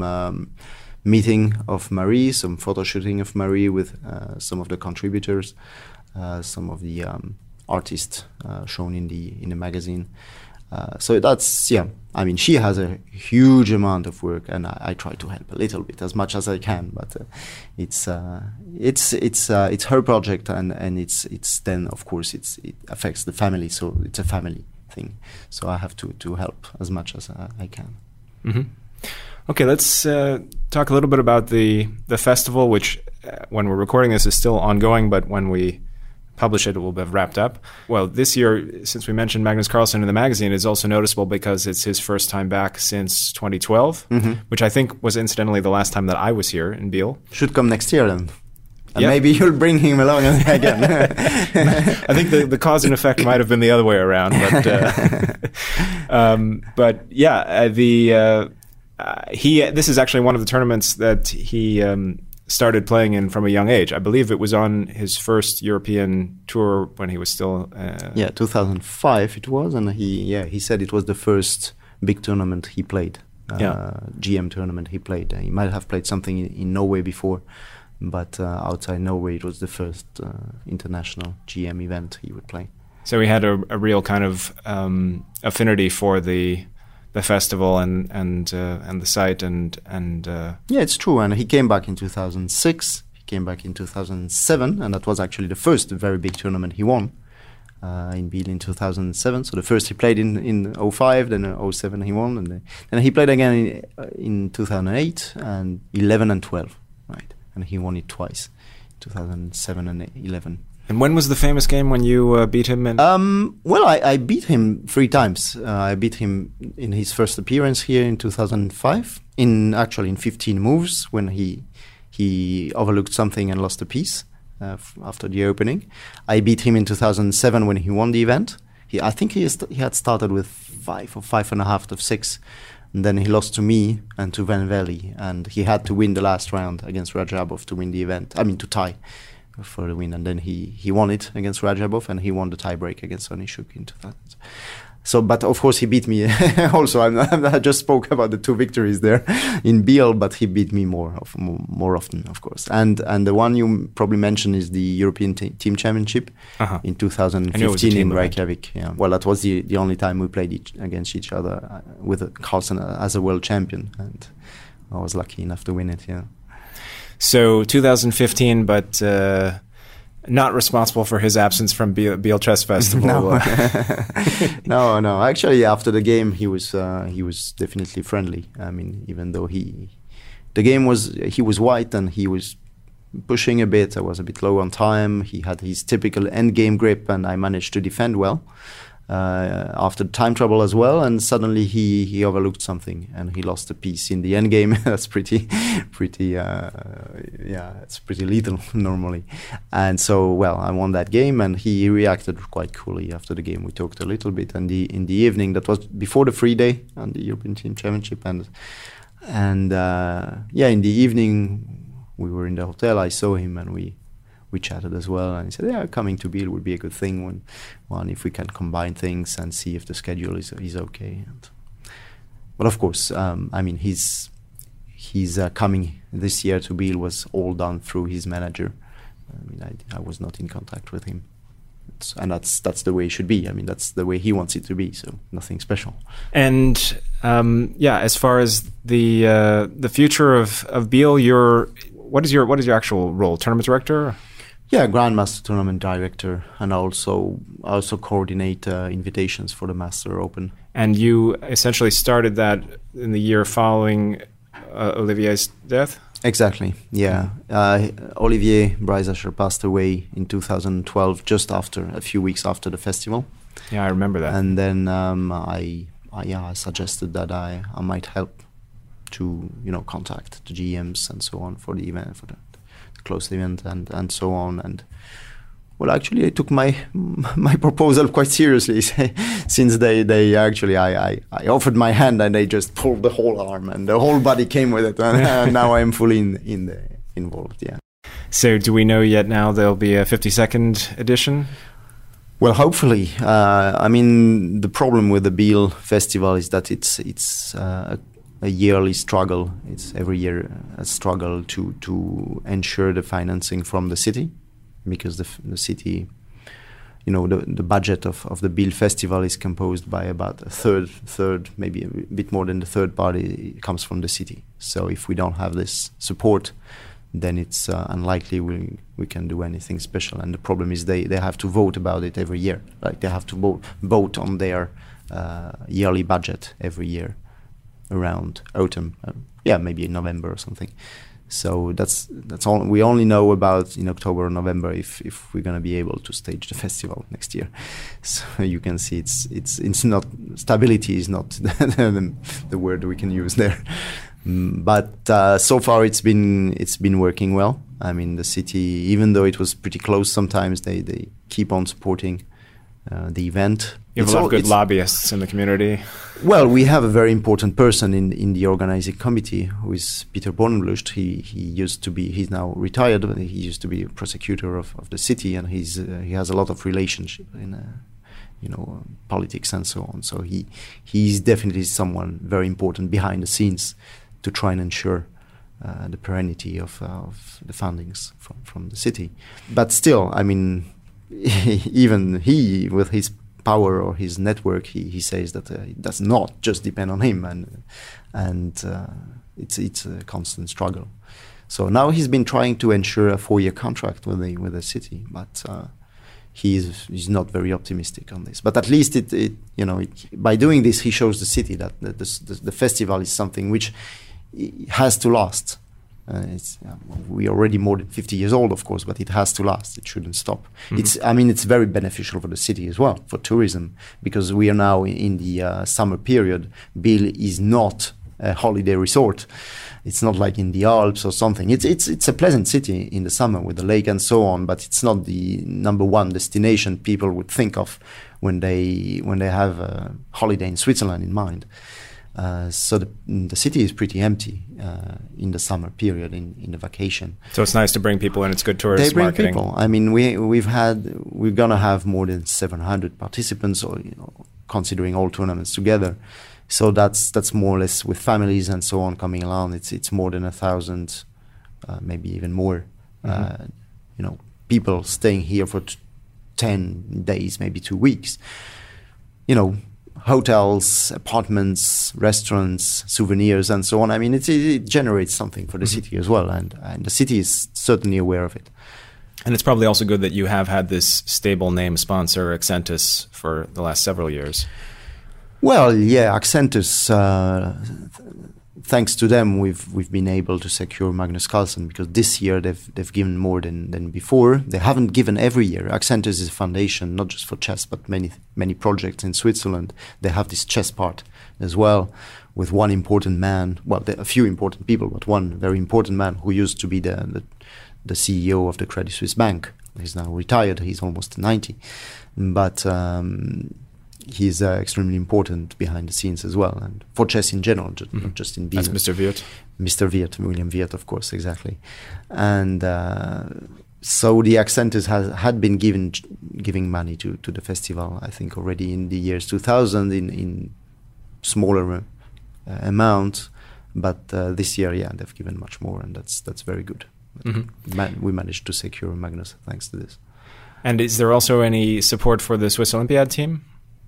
meeting of Marie, some photo shooting of Marie with some of the contributors, some of the artists shown in the magazine. So that's I mean, she has a huge amount of work, and I try to help a little bit as much as I can. But it's her project, and it's then of course it affects the family, so it's a family thing. So I have to help as much as I can. Mm-hmm. Okay, let's talk a little bit about the festival, which when we're recording this is still ongoing, but when we publish it will have wrapped up. Well, this year, since we mentioned Magnus Carlsen in the magazine, is also noticeable because it's his first time back since 2012, which I think was incidentally the last time that I was here in Biel. Should come next year then. And maybe you'll bring him along again. I think the cause and effect might have been the other way around. But this is actually one of the tournaments that he started playing in from a young age. I believe it was on his first European tour when he was still... 2005 it was, and he said it was the first big tournament he played, GM tournament he played. He might have played something in Norway before, but outside Norway it was the first international GM event he would play. So he had a real kind of affinity for the festival and the site and yeah, it's true. And he came back in 2006. He came back in 2007, and that was actually the first very big tournament he won in Biel in 2007. So the first he played in 05, then 07 he won, and then he played again in 2008 and 11 and 12, right? And he won it twice, 2007 and 11. And when was the famous game when you beat him? Well, I beat him 3 times. I beat him in his first appearance here in 2005, in 15 moves when he overlooked something and lost a piece after the opening. I beat him in 2007 when he won the event. I think he had started with 5 or 5.5 out of 6. And then he lost to me and to Van Velde, and he had to win the last round against Radjabov to win the event. To tie for the win, and then he won it against Radjabov, and he won the tiebreak against Onischuk in 2000. So, but of course he beat me also. I just spoke about the 2 victories there in Biel, but he beat me more often, of course. And the one you probably mentioned is the European Team Championship in 2015 in Reykjavik. Yeah. Well, that was the only time we played against each other with Carlsen as a world champion, and I was lucky enough to win it. Yeah. So 2015, but not responsible for his absence from Biel Chess Festival. No. Actually, after the game, he was definitely friendly. Even though he was white and he was pushing a bit. I was a bit low on time. He had his typical end game grip, and I managed to defend well. After time trouble as well, and suddenly he overlooked something and he lost a piece in the end game. That's pretty it's pretty lethal normally. And so, I won that game, and he reacted quite coolly after the game. We talked a little bit, and in the evening, that was before the free day on the European Team Championship, and in the evening we were in the hotel. I saw him, and we chatted as well, and he said, coming to Biel would be a good thing if we can combine things and see if the schedule is okay. But of course, his coming this year to Biel was all done through his manager. I was not in contact with him, and that's the way it should be. That's the way he wants it to be. So nothing special. And as far as the future of Biel, what is your actual role? Tournament director? Yeah, Grandmaster Tournament Director, and also coordinate invitations for the Master Open. And you essentially started that in the year following Olivier's death? Exactly, yeah. Olivier Breisacher passed away in 2012, just a few weeks after the festival. Yeah, I remember that. And then I suggested that I might help to contact the GMs and so on for the event, for the closed event and so on. And well, actually I took my proposal quite seriously, since they actually I offered my hand and they just pulled the whole arm and the whole body came with it, and now I'm fully involved. Yeah. So do we know yet now there'll be a 52nd edition? Well, hopefully. The problem with the Biel Festival is that it's a yearly struggle. It's every year a struggle to ensure the financing from the city, because the city, the budget of the Biel Festival is composed by about a third, maybe a bit more than the third party comes from the city. So if we don't have this support, then it's unlikely we can do anything special. And the problem is they have to vote about it every year. Like they have to vote on their yearly budget every year around autumn, maybe in November or something. So that's all we only know about in October or November if we're going to be able to stage the festival next year. So you can see it's not, stability is not the word we can use there. But so far it's been working well. The city, even though it was pretty close sometimes, they keep on supporting the event. You have a lot of good lobbyists in the community. Well, we have a very important person in the organizing committee, who is Peter Bornenlust. He's now retired, but he used to be a prosecutor of the city, and he has a lot of relationship in politics and so on. So he's definitely someone very important behind the scenes to try and ensure the perennity of the fundings from the city. But still, I mean, even he, with his power or his network, he says that it does not just depend on him, and it's a constant struggle. So now he's been trying to ensure a 4-year contract with the city, but he's not very optimistic on this. But at least by doing this, he shows the city that the festival is something which has to last. We're already more than 50 years old, of course, but it has to last. It shouldn't stop. Mm-hmm. It's very beneficial for the city as well, for tourism, because we are now in the summer period. Biel is not a holiday resort. It's not like in the Alps or something. It's a pleasant city in the summer with the lake and so on, but it's not the number one destination people would think of when they have a holiday in Switzerland in mind. So the city is pretty empty in the summer period, in the vacation. So it's nice to bring people in. It's good tourist marketing. They bring people. I mean, we're gonna have more than 700 participants, or considering all tournaments together. So that's more or less with families and so on coming along. It's more than 1,000, maybe even more. Mm-hmm. People staying here for 10 days, maybe 2 weeks. Hotels, apartments, restaurants, souvenirs, and so on. I mean, it generates something for the city as well, and the city is certainly aware of it. And it's probably also good that you have had this stable name sponsor, Accentus, for the last several years. Well, yeah, Accentus. Thanks to them, we've been able to secure Magnus Carlsen, because this year they've given more than before. They haven't given every year. Accentus is a foundation not just for chess, but many projects in Switzerland. They have this chess part as well, with one important man. Well, there are a few important people, but one very important man who used to be the CEO of the Credit Suisse Bank. He's now retired. He's almost 90, but. He's extremely important behind the scenes as well, and for chess in general, not just in Biel. That's Mr. Wirth. Mr. Wirth, William Wirth, of course, exactly. And so the Accentus had been giving money to the festival, I think, already in the years 2000 in smaller amount, but this year, yeah, they've given much more, and that's very good. Mm-hmm. We managed to secure Magnus thanks to this. And is there also any support for the Swiss Olympiad team?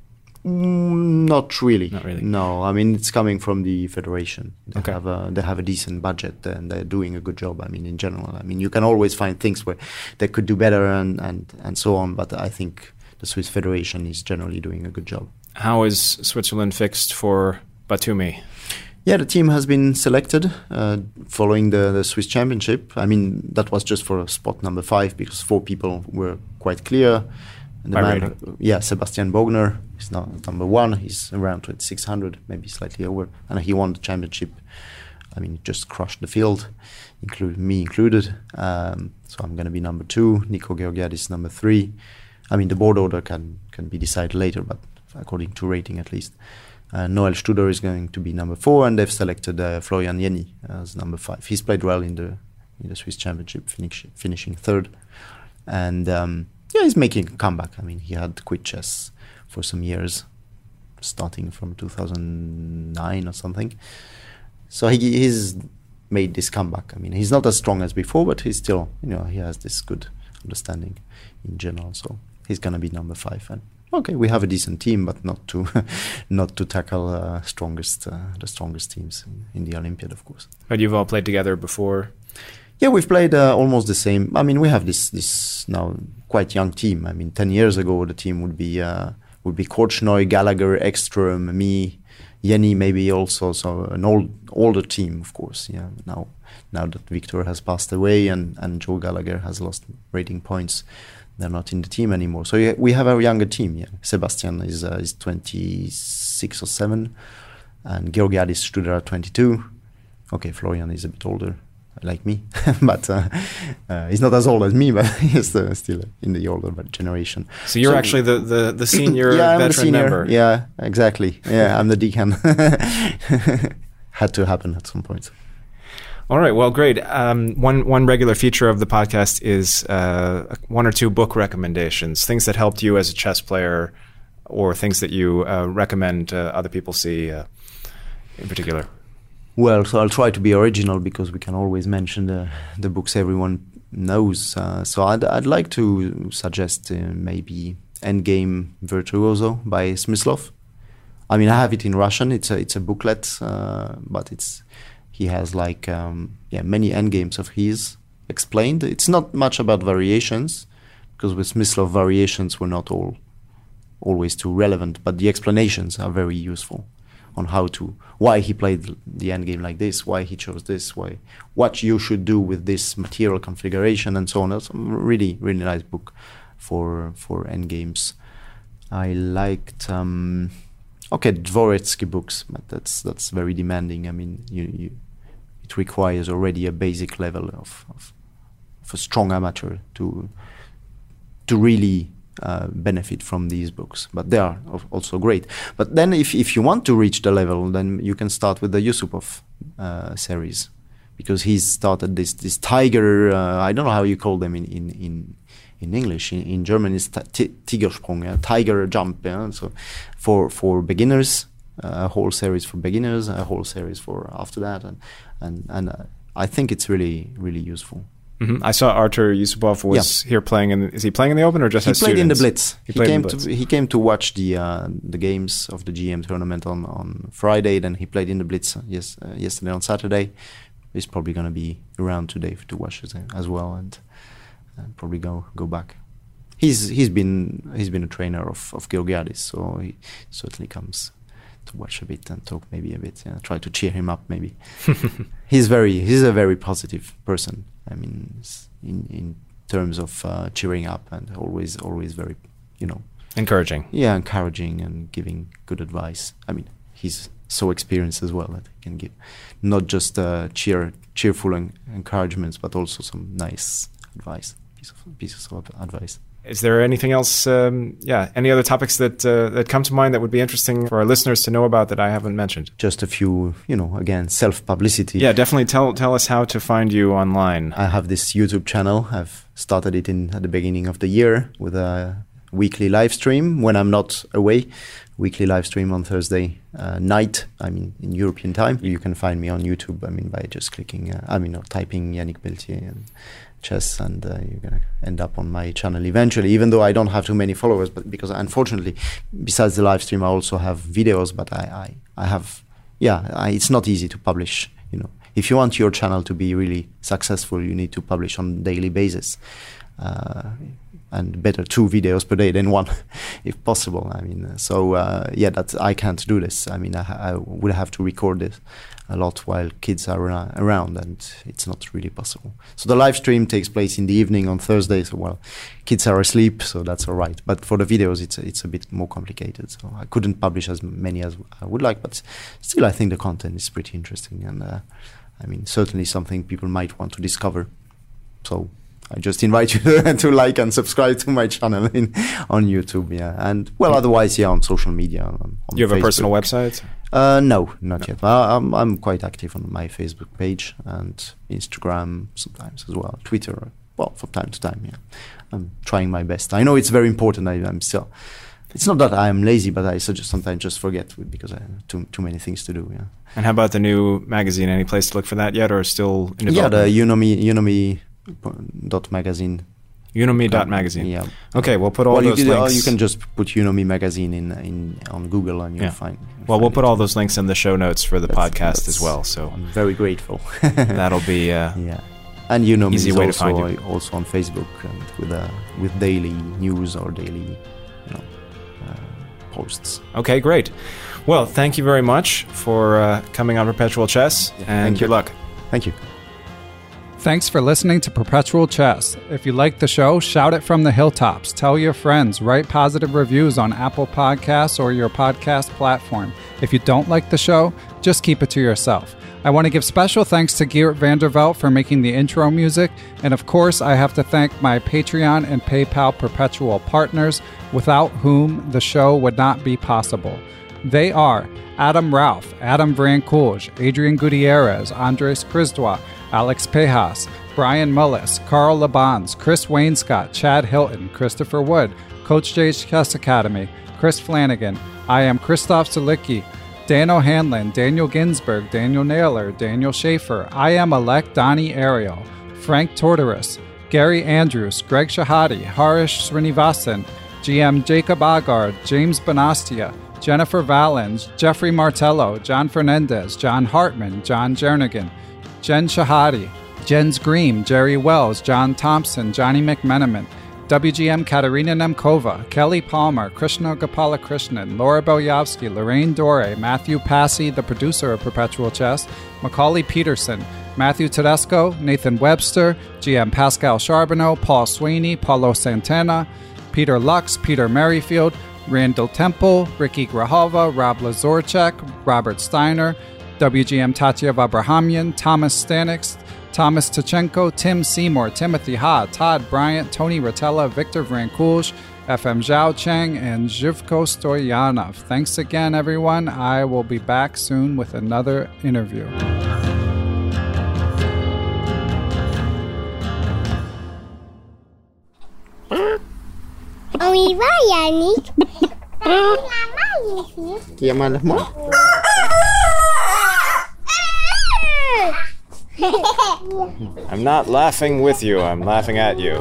Not really. Not really. No, I mean, it's coming from the federation. They Okay. have a decent budget, and they're doing a good job. I mean, in general, I mean, you can always find things where they could do better and so on. But I think the Swiss Federation is generally doing a good job. How is Switzerland fixed for Batumi? Yeah, the team has been selected following the Swiss Championship. I mean, that was just for spot number 5 because 4 people were quite clear. And the man, Sebastian Bogner is now number 1. He's around 2600, maybe slightly over, and he won the championship. I mean, he just crushed the field, me included. So I'm going to be number 2. Nico Georgiadis number 3. I mean, the board order can be decided later, but according to rating at least. Noel Studer is going to be number 4, and they've selected Florian Jenny as number 5. He's played well in the Swiss Championship, finishing 3rd, and he's making a comeback. I mean, he had quit chess for some years, starting from 2009 or something. So he's made this comeback. I mean, he's not as strong as before, but he's still, he has this good understanding in general. So he's gonna be number 5. And okay, we have a decent team, but not to tackle the strongest teams in the Olympiad, of course. But you've all played together before. Yeah, we've played almost the same. I mean, we have this now quite young team. I mean, 10 years ago, the team would be Korchnoi, Gallagher, Ekström, me, Jenny maybe also. So an older team, of course. Yeah, now that Victor has passed away and Joe Gallagher has lost rating points, they're not in the team anymore. So yeah, we have a younger team. Yeah, Sebastian is 26 or 7, and Georgiadis Studer 22. Okay, Florian is a bit older. like me, but he's not as old as me, but he's still in the older generation. So you're actually the senior I'm veteran the senior member. Yeah, exactly. Yeah, I'm the deacon. Had to happen at some point. All right. Well, great. One regular feature of the podcast is 1 or 2 book recommendations, things that helped you as a chess player, or things that you recommend other people see in particular. Well, so I'll try to be original because we can always mention the books everyone knows. So I'd like to suggest maybe Endgame Virtuoso by Smyslov. I mean, I have it in Russian. It's a booklet, but he has like many endgames of his explained. It's not much about variations, because with Smyslov variations were not always too relevant, but the explanations are very useful on why he played the endgame like this, why he chose this, what you should do with this material configuration, and so on. It's a really, really nice book for endgames. I liked Dvoretsky books, but that's very demanding. I mean, it requires already a basic level of a strong amateur to really benefit from these books, but they are also great. But then if you want to reach the level, then you can start with the Yusupov series, because he's started this tiger, I don't know how you call them in English. In German it's Tigersprung, tiger jump. So for beginners, a whole series for beginners, a whole series for after that, and I think it's really, really useful. Mm-hmm. I saw Artur Yusupov was here playing. Is he playing in the Open or just he as played students? in the Blitz? He came to watch the games of the GM tournament on Friday. Then he played in the Blitz yesterday on Saturday. He's probably going to be around today to watch it as well, and probably go back. He's been a trainer of Georgiadis, so he certainly comes to watch a bit and talk maybe a bit. Try to cheer him up maybe. He's a very positive person. I mean, in terms of cheering up, and always very, encouraging. Yeah, encouraging and giving good advice. I mean, he's so experienced as well that he can give not just cheerful encouragements, but also some nice advice, pieces of advice. Is there anything else? Any other topics that come to mind that would be interesting for our listeners to know about that I haven't mentioned? Just a few, again, self-publicity. Yeah, definitely tell us how to find you online. I have this YouTube channel. I've started it at the beginning of the year with a weekly live stream when I'm not away. Weekly live stream on Thursday night. I mean, in European time. You can find me on YouTube. I mean, by just clicking. Typing Yannick Pelletier and chess, and you're gonna end up on my channel eventually. Even though I don't have too many followers, but because unfortunately, besides the live stream, I also have videos. But I have, it's not easy to publish. If you want your channel to be really successful, you need to publish on a daily basis. And better 2 videos per day than 1, if possible. I mean, that I can't do this. I mean, I would have to record this a lot while kids are around, and it's not really possible. So the live stream takes place in the evening on Thursday. So kids are asleep, so that's all right. But for the videos, it's a bit more complicated. So I couldn't publish as many as I would like, but still, I think the content is pretty interesting, and I mean, certainly something people might want to discover. So I just invite you to like and subscribe to my channel on YouTube, and otherwise, on social media. On you have Facebook. A personal website? No, not yet. I'm quite active on my Facebook page and Instagram sometimes as well. Twitter, from time to time. Yeah, I'm trying my best. I know it's very important. I'm still. It's not that I am lazy, but I sometimes just forget because I have too many things to do. Yeah. And how about the new magazine? Any place to look for that yet, or still in development? Yeah, the Unomi. .magazine. Unomi.magazine. Yeah. Okay, we'll put all those links. You can just put Unomi magazine on Google and you'll find. We'll put all those links in the show notes for the podcast as well. So I'm very grateful. That'll be and Unomi easy is way to find you. Also on Facebook and with daily news or daily posts. Okay, great. Well, thank you very much for coming on Perpetual Chess, and good luck. Thank you. Thanks for listening to Perpetual Chess. If you like the show, shout it from the hilltops. Tell your friends. Write positive reviews on Apple Podcasts or your podcast platform. If you don't like the show, just keep it to yourself. I want to give special thanks to Geert Vandervelt for making the intro music, and of course I have to thank my Patreon and PayPal perpetual partners, without whom the show would not be possible. They are Adam Ralph, Adam Vrancoulge, Adrian Gutierrez, Andres Crisdois, Alex Pejas, Brian Mullis, Carl Labans, Chris Wainscott, Chad Hilton, Christopher Wood, Coach J's Chess Academy, Chris Flanagan, I am Christoph Zalicki, Dan O'Hanlon, Daniel Ginsberg, Daniel Naylor, Daniel Schaefer, I am Elect Donnie Ariel, Frank Tortoris, Gary Andrews, Greg Shahadi, Harish Srinivasan, GM Jacob Agard, James Bonastia, Jennifer Valens, Jeffrey Martello, John Fernandez, John Hartman, John Jernigan, Jen Shahadi, Jens Green, Jerry Wells, John Thompson, Johnny McMenamin, WGM Katerina Nemkova, Kelly Palmer, Krishna Gopalakrishnan, Laura Belyavsky, Lorraine Dore, Matthew Passy, the producer of Perpetual Chess, Macaulay Peterson, Matthew Tedesco, Nathan Webster, GM Pascal Charbonneau, Paul Sweeney, Paulo Santana, Peter Lux, Peter Merrifield, Randall Temple, Ricky Grahova, Rob Lazorchek, Robert Steiner, WGM Tatyev Abrahamian, Thomas Stanix, Thomas Tachenko, Tim Seymour, Timothy Ha, Todd Bryant, Tony Rotella, Victor Vrancoulge, FM Zhao Cheng, and Zhivko Stoyanov. Thanks again, everyone. I will be back soon with another interview. On y va, Yannick. Qui a mal à moi? I'm not laughing with you, I'm laughing at you.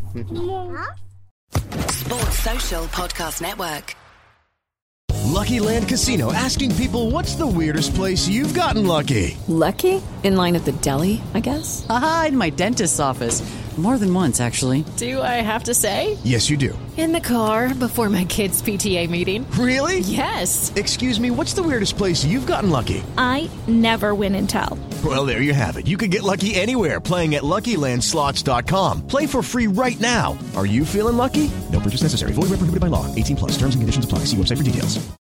Sports Social Podcast Network. Lucky Land Casino, asking people, what's the weirdest place you've gotten lucky? Lucky? In line at the deli, I guess? Aha, in my dentist's office. More than once, actually. Do I have to say? Yes, you do. In the car before my kids' PTA meeting. Really? Yes. Excuse me, what's the weirdest place you've gotten lucky? I never win and tell. Well, there you have it. You can get lucky anywhere, playing at LuckyLandSlots.com. Play for free right now. Are you feeling lucky? No purchase necessary. Void where prohibited by law. 18+. Terms and conditions apply. See website for details.